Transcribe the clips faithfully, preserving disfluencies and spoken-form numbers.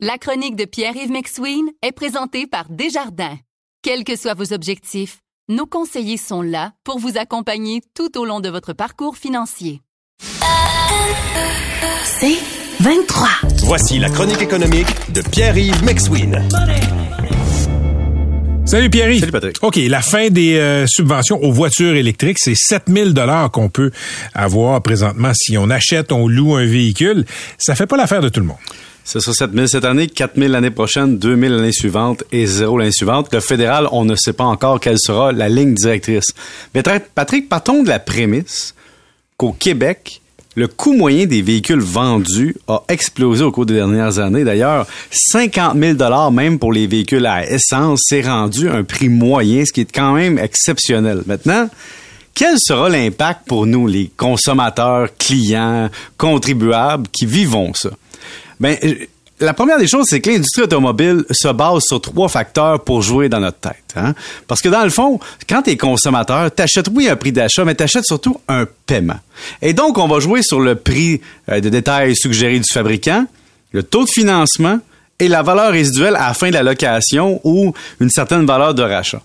La chronique de Pierre-Yves McSween est présentée par Desjardins. Quels que soient vos objectifs, nos conseillers sont là pour vous accompagner tout au long de votre parcours financier. C'est vingt-trois. Voici la chronique économique de Pierre-Yves McSween. Salut Pierre-Yves. Salut Patrick. OK, la fin des euh, subventions aux voitures électriques, c'est sept mille dollars qu'on peut avoir présentement si on achète, on loue un véhicule. Ça fait pas l'affaire de tout le monde. C'est ça, sept mille cette année, quatre mille l'année prochaine, deux mille l'année suivante et zéro l'année suivante. Le fédéral, on ne sait pas encore quelle sera la ligne directrice. Mais Patrick, partons de la prémisse qu'au Québec, le coût moyen des véhicules vendus a explosé au cours des dernières années. D'ailleurs, cinquante mille dollars même pour les véhicules à essence, c'est rendu un prix moyen, ce qui est quand même exceptionnel. Maintenant, quel sera l'impact pour nous, les consommateurs, clients, contribuables qui vivons ça? Ben, la première des choses, c'est que l'industrie automobile se base sur trois facteurs pour jouer dans notre tête. Hein? Parce que dans le fond, quand tu es consommateur, t'achètes, oui, un prix d'achat, mais t'achètes surtout un paiement. Et donc, on va jouer sur le prix euh, de détail suggéré du fabricant, le taux de financement et la valeur résiduelle à la fin de la location ou une certaine valeur de rachat.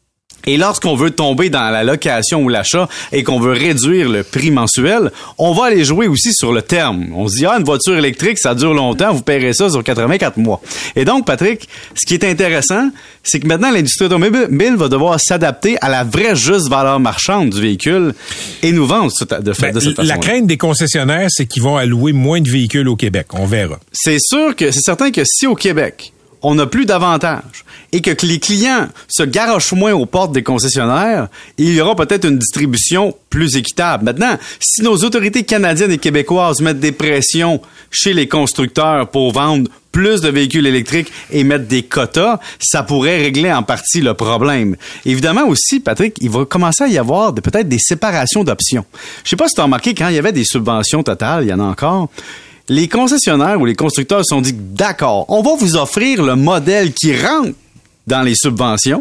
Et lorsqu'on veut tomber dans la location ou l'achat et qu'on veut réduire le prix mensuel, on va aller jouer aussi sur le terme. On se dit, ah, une voiture électrique, ça dure longtemps, vous paierez ça sur quatre-vingt-quatre mois. Et donc, Patrick, ce qui est intéressant, c'est que maintenant, l'industrie automobile va devoir s'adapter à la vraie juste valeur marchande du véhicule et nous vendre de, fait, ben, de cette façon. La crainte des concessionnaires, c'est qu'ils vont allouer moins de véhicules au Québec. On verra. C'est sûr que, c'est certain que si au Québec, on n'a plus d'avantages et que les clients se garochent moins aux portes des concessionnaires, il y aura peut-être une distribution plus équitable. Maintenant, si nos autorités canadiennes et québécoises mettent des pressions chez les constructeurs pour vendre plus de véhicules électriques et mettre des quotas, ça pourrait régler en partie le problème. Évidemment aussi, Patrick, il va commencer à y avoir de, peut-être des séparations d'options. Je sais pas si tu as remarqué, quand il y avait des subventions totales, il y en a encore, les concessionnaires ou les constructeurs se sont dit, d'accord, on va vous offrir le modèle qui rentre dans les subventions.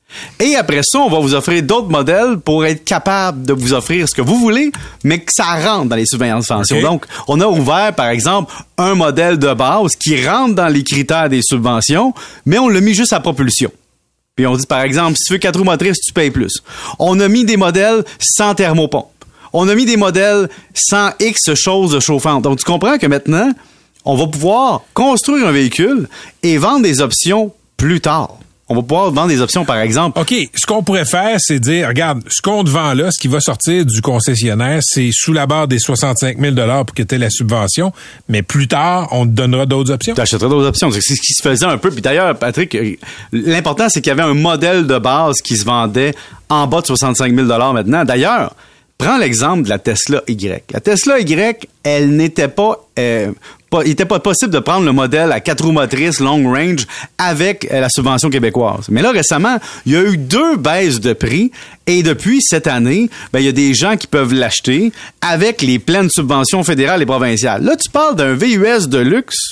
Et après ça, on va vous offrir d'autres modèles pour être capable de vous offrir ce que vous voulez, mais que ça rentre dans les subventions. Okay. Donc, on a ouvert, par exemple, un modèle de base qui rentre dans les critères des subventions, mais on l'a mis juste à propulsion. Puis on dit, par exemple, si tu veux quatre roues motrices, tu payes plus. On a mis des modèles sans thermopompe. On a mis des modèles sans X choses chauffantes. Donc, tu comprends que maintenant, on va pouvoir construire un véhicule et vendre des options plus tard. On va pouvoir vendre des options, par exemple. OK, ce qu'on pourrait faire, c'est dire, regarde, ce qu'on te vend là, ce qui va sortir du concessionnaire, c'est sous la barre des soixante-cinq mille dollars pour que tu aies la subvention, mais plus tard, on te donnera d'autres options. Tu achèteras d'autres options. C'est ce qui se faisait un peu. Puis d'ailleurs, Patrick, l'important, c'est qu'il y avait un modèle de base qui se vendait en bas de soixante-cinq mille dollars maintenant. D'ailleurs, prends l'exemple de la Tesla Y. La Tesla Y, elle n'était pas... Euh, pas il n'était pas possible de prendre le modèle à quatre roues motrices long range avec euh, la subvention québécoise. Mais là, récemment, il y a eu deux baisses de prix et depuis cette année, ben, il y a des gens qui peuvent l'acheter avec les pleines subventions fédérales et provinciales. Là, tu parles d'un V U S de luxe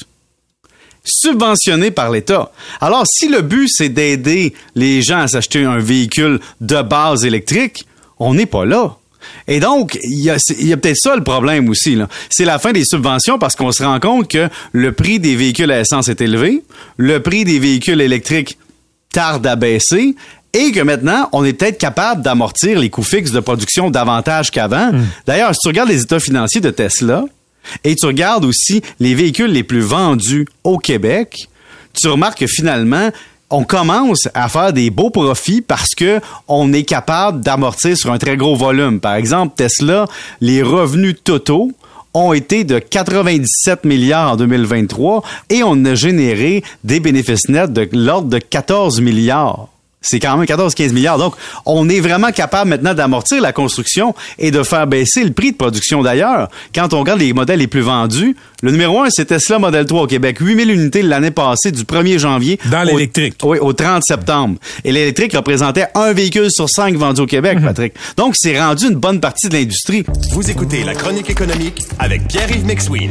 subventionné par l'État. Alors, si le but, c'est d'aider les gens à s'acheter un véhicule de base électrique, on n'est pas là. Et donc, il y a, il y a peut-être ça le problème aussi, là. C'est la fin des subventions parce qu'on se rend compte que le prix des véhicules à essence est élevé, le prix des véhicules électriques tarde à baisser et que maintenant, on est peut-être capable d'amortir les coûts fixes de production davantage qu'avant. Mmh. D'ailleurs, si tu regardes les états financiers de Tesla et tu regardes aussi les véhicules les plus vendus au Québec, tu remarques que finalement, on commence à faire des beaux profits parce que on est capable d'amortir sur un très gros volume. Par exemple, Tesla, les revenus totaux ont été de quatre-vingt-dix-sept milliards en deux mille vingt-trois et on a généré des bénéfices nets de l'ordre de quatorze milliards. C'est quand même quatorze à quinze milliards. Donc, on est vraiment capable maintenant d'amortir la construction et de faire baisser le prix de production. D'ailleurs, quand on regarde les modèles les plus vendus, le numéro un, c'est Tesla Model trois au Québec. huit mille unités l'année passée, du premier janvier. Dans l'électrique. Oui, au trente septembre. Et l'électrique représentait un véhicule sur cinq vendu au Québec, mm-hmm. Patrick. Donc, c'est rendu une bonne partie de l'industrie. Vous écoutez La Chronique économique avec Pierre-Yves McSween.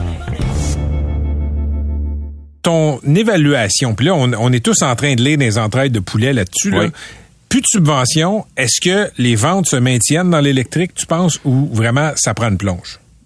Ton évaluation, puis là, on, on est tous en train de lire des entrailles de poulet là-dessus. Là. Oui. Plus de subventions, est-ce que les ventes se maintiennent dans l'électrique, tu penses, ou vraiment ça prend une plonge?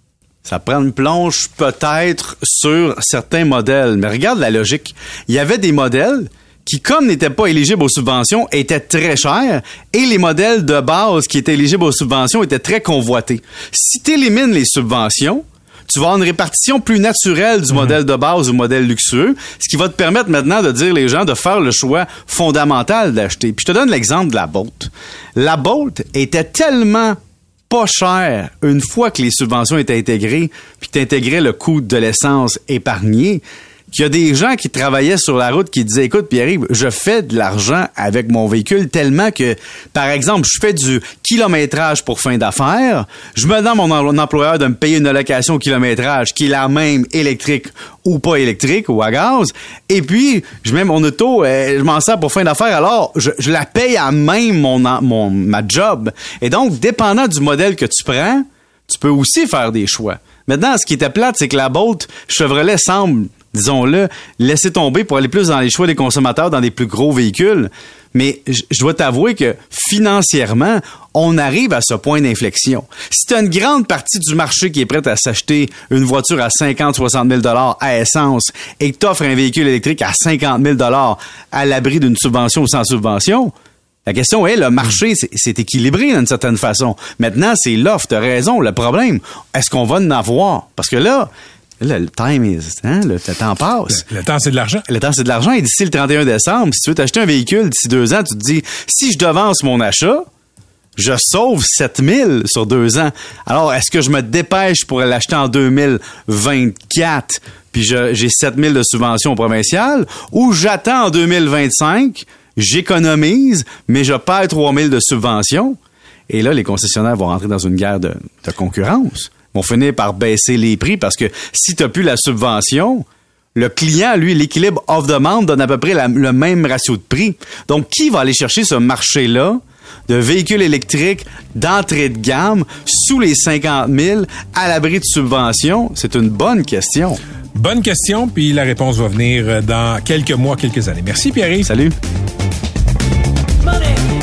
Ça prend une plonge peut-être sur certains modèles. Mais regarde la logique. Il y avait des modèles qui, comme n'étaient pas éligibles aux subventions, étaient très chers, et les modèles de base qui étaient éligibles aux subventions étaient très convoités. Si tu élimines les subventions, tu vas avoir une répartition plus naturelle du mmh. modèle de base ou modèle luxueux, ce qui va te permettre maintenant de dire les gens de faire le choix fondamental d'acheter. Puis je te donne l'exemple de la Bolt. La Bolt était tellement pas cher une fois que les subventions étaient intégrées, puis que tu intégrais le coût de l'essence épargné, qu'il y a des gens qui travaillaient sur la route qui disaient, écoute, Pierre-Yves, je fais de l'argent avec mon véhicule tellement que, par exemple, je fais du kilométrage pour fin d'affaires, je me demande à mon employeur de me payer une allocation au kilométrage qui est la même électrique ou pas électrique ou à gaz, et puis, je mets mon auto, euh, je m'en sers pour fin d'affaires, alors je, je la paye à même mon, mon ma job. Et donc, dépendant du modèle que tu prends, tu peux aussi faire des choix. Maintenant, ce qui était plate, c'est que la Bolt Chevrolet semble, disons-le, laisser tomber pour aller plus dans les choix des consommateurs dans des plus gros véhicules. Mais je dois t'avouer que financièrement, on arrive à ce point d'inflexion. Si tu as une grande partie du marché qui est prête à s'acheter une voiture à cinquante à soixante mille dollars à essence et que tu offres un véhicule électrique à cinquante mille dollars à l'abri d'une subvention ou sans subvention, la question est, le marché, c'est, c'est équilibré d'une certaine façon. Maintenant, c'est l'offre, t'as raison. Le problème, est-ce qu'on va en avoir? Parce que là, là le time is, hein, le, le temps passe. Le, le temps, c'est de l'argent. Le temps, c'est de l'argent. Et d'ici le trente et un décembre, si tu veux t'acheter un véhicule d'ici deux ans, tu te dis, si je devance mon achat, je sauve sept mille sur deux ans. Alors, est-ce que je me dépêche pour l'acheter en deux mille vingt-quatre, puis je, j'ai sept mille de subventions provinciales, ou j'attends en deux mille vingt-cinq, j'économise, mais je perds trois mille de subventions. Et là, les concessionnaires vont rentrer dans une guerre de, de concurrence. Ils vont finir par baisser les prix parce que si tu n'as plus la subvention, le client, lui, l'équilibre offre-demande donne à peu près la, le même ratio de prix. Donc, qui va aller chercher ce marché-là de véhicules électriques d'entrée de gamme sous les cinquante mille à l'abri de subventions? C'est une bonne question. Bonne question, puis la réponse va venir dans quelques mois, quelques années. Merci, Pierre-Yves. Salut.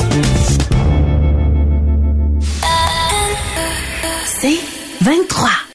C'est vingt-trois.